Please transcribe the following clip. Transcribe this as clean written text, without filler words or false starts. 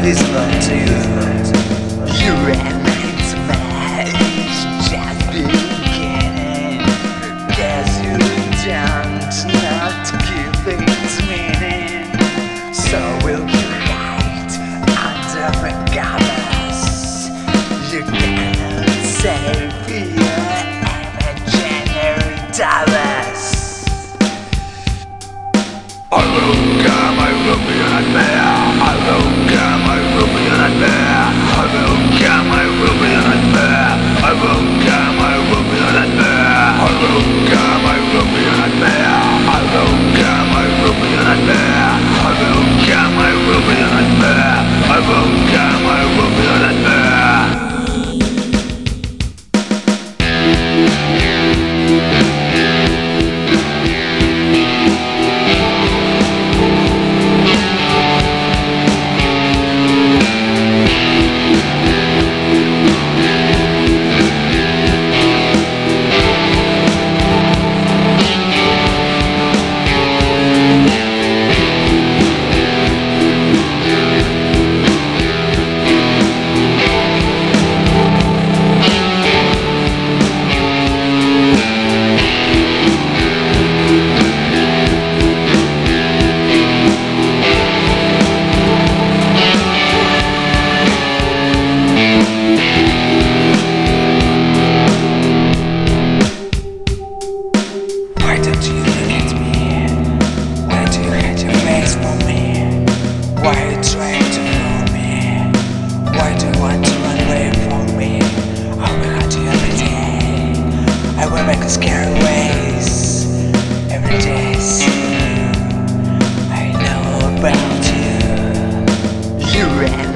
invisible to you. You ran into me, just beginning. Guess you don't not give it meaning. So will you hide under the covers? You cannot save your imaginary dollars. I will come, I will be a nightmare. I will come, I will be a nightmare. I will come, I will be a nightmare. I will come, I will be a nightmare. I will come, I will be a nightmare. I will come, I will be a nightmare. I will come, I will be a nightmare. I will come, I will be a nightmare. Why don't you look at me? Why do you hide your face from me? Why are you trying to fool me? Why do you want to run away from me? I will hurt you every day. I will make you scary ways every day. See, I know about you. You ran